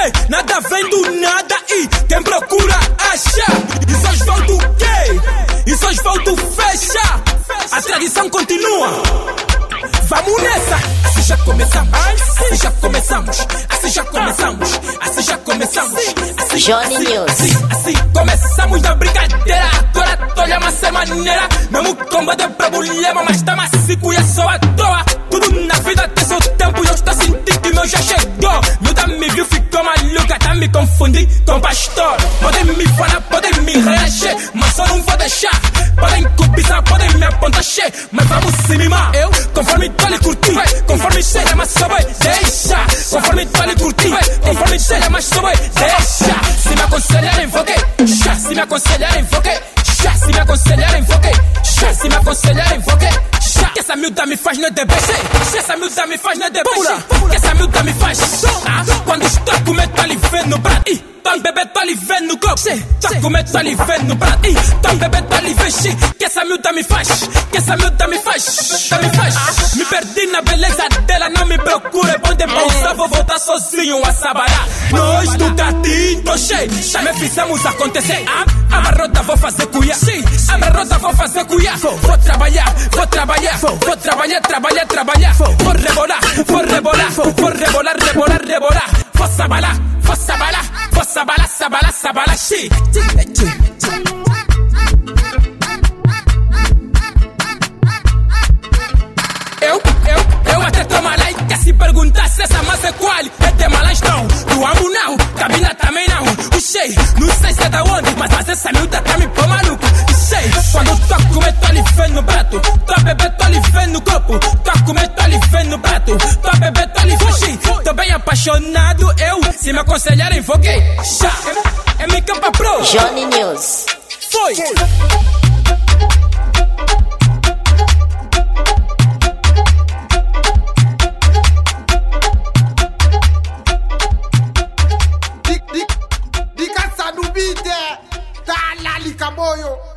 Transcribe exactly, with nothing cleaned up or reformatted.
Ei, nada vem do nada e quem procura acha. Isso Osvaldo quê? Isso Osvaldo fecha. A tradição continua. Vamos nessa! Assim já começamos, assim já começamos, assim já começamos, assim já começamos. Assim, Johnny assim, News. Assim, assim começamos na brincadeira. Agora tô-lhe uma ser maneira. Mesmo combo de problema, mas tá macio e é só à toa. Tudo na vida tem seu tempo e eu estou sentindo que meu já chegou. Miúda me viu, ficou maluca, tá me confundindo com pastor. Podem me falar, podem me reagir, mas só não vou deixar. Podem cobiçar, podem me apontar cheio, mas vamos se mimar. Eu, conforme tô lhe curtir, conforme chega, mas só vai deixa. Conforme tô lhe curtir, conforme chega, mas só vai deixa. Se me aconselharem, vou que chá. Se me aconselharem, vou que chá. Se me aconselharem, vou que chá. Se me aconselharem, vou que chá. Que essa miúda me faz não é de beijo. Que essa miúda me faz não é de beijo. Que essa miúda me faz ah, quando estou a comer, tô ali vendo pra ti. Tô bebê, tô ali vendo no copo. Tô a comer, tô ali vendo pra ti. Tô bebê, tô ali vendo. Que essa miúda me faz. Que essa miúda me faz. Tá me faz. Me perdi na beleza dela, não me procure. Onde pousar, vou voltar sozinho a sabará. Nós do gatinho, tô cheio. Também fizemos acontecer. A marrota vou fazer cuia. A marrota vou fazer cuia. Vou trabalhar, vou trabalhar. Vou trabalhar, trabalhar, trabalhar. Vou rebolar, vou rebolar. Vou rebolar, rebolar, rebolar. Vou sabalar, vou sabalar. Vou sabalar, sabalar, sabalar. Xi. Eu, eu, eu até tô malai. Quer se perguntar se essa massa é qual? É de malastão. Do amo não, cabina também não. O cheio, não sei se é da onde, mas, mas essa miúda tá me pô maluco. Cheio, quando tô a comer, tô ali vendo no prato. Tô a beber, tô ali vendo no copo. Tô a comer, tô ali vendo no prato. Tô a beber, tô ali vendo. Tô bem apaixonado, eu. Se me aconselharem, vou que chá. É me campa pro Johnny News. Foi. Di, di, di casa do beat, tá lá, Licamoio.